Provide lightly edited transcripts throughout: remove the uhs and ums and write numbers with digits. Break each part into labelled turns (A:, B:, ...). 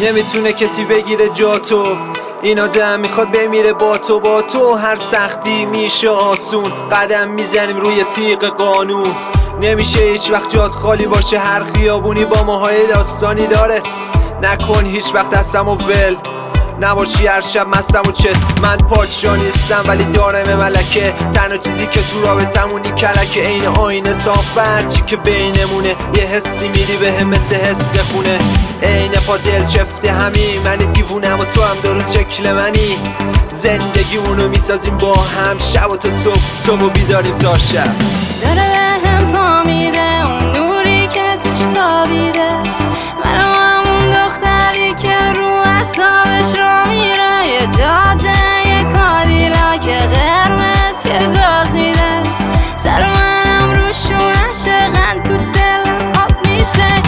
A: نمیتونه کسی بگیره جا تو. این آدم میخواد بمیره با تو هر سختی میشه آسون. قدم میزنیم روی تیغ قانون. نمیشه هیچ وقت جات خالی باشه. هر خیابونی با ماهای داستانی داره. نکن هیچ وقت دستم و ول نباشی هر شب مستم و چت. من پادشاه نیستم ولی دارم ملکه. تنها چیزی که تو رابطمونی کلکه. عین آینه صاف هرچی که بینمونه. یه حسی میدی بهم مثل حس خونه. عین پازل چفته همین. من دیوونم و تو هم درست شکل منی. زندگیمونو میسازیم با هم. شب و تا صبح و بیداریم تا شب.
B: داره بهم پا میده اون نوری که توش تابیده. منو همون دختری که رو اعصابش را میره. یه جاده یه کادیلاک قرمز که گاز میده. سر منم روشون عشقن تو دلم آب میشه.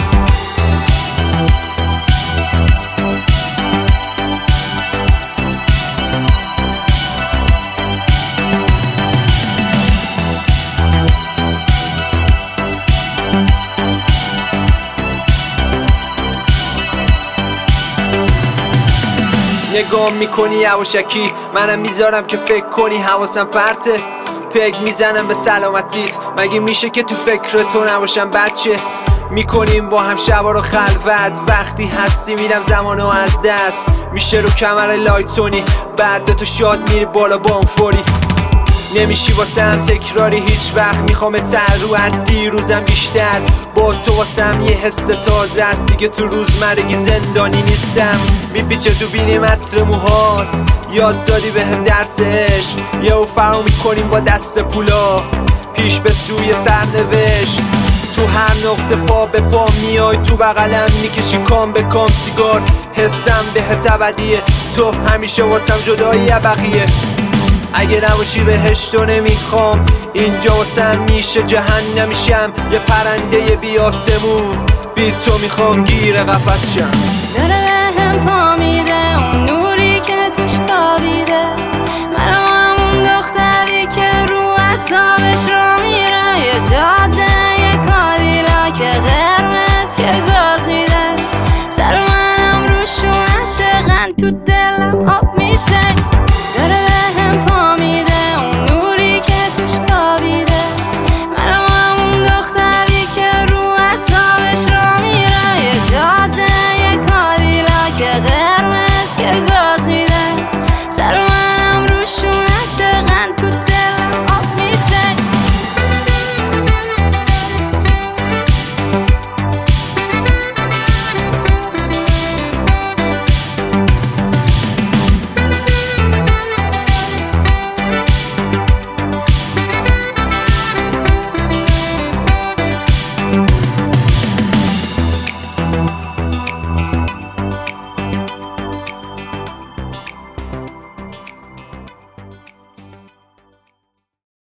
A: نگاه میکنی یواشکی منم میذارم که فکر کنی. حواسم پرته پک میزنم به سلامتیت. مگه میشه که تو فکر تو نباشم بچه؟ میکنیم با هم شبا رو خلوت. وقتی هستی میرم زمانو از دست. میشه رو کمر لایتونی. بعد به تو شاد میری بالا با اون فوری. نمیشی واسم تکراری هیچ وقت. میخوام تر رو از دیروزم بیشتر. با تو واسم یه حس تازه است. دیگه تو روزمرگی زندانی نیستم. میپیچه تو بینی متر موهات. یاد دادی بهم درس عشق. یهو فرا میکنیم با دست پولا. پیش به سوی سرنوشت. تو هر نقطه پا به پا میای. تو بغلم میکشی کام به کام سیگار. حسم بهت ابدیه. تو همیشه واسم جدایی بقیه. اگه نباشی بهشتو نمیخوام. اینجا واسم میشه جهنمیشم. یه پرنده بی آسمون. بی تو میخوام گیر قفس شم.
B: داره بهم پا میده اون نوری که توش تابیده. منو همون دختری که رو اعصابش را میره. یه جاده یه کادیلاک قرمز که گاز میده. سر منم روشون عشقن تو دلم آب میشه.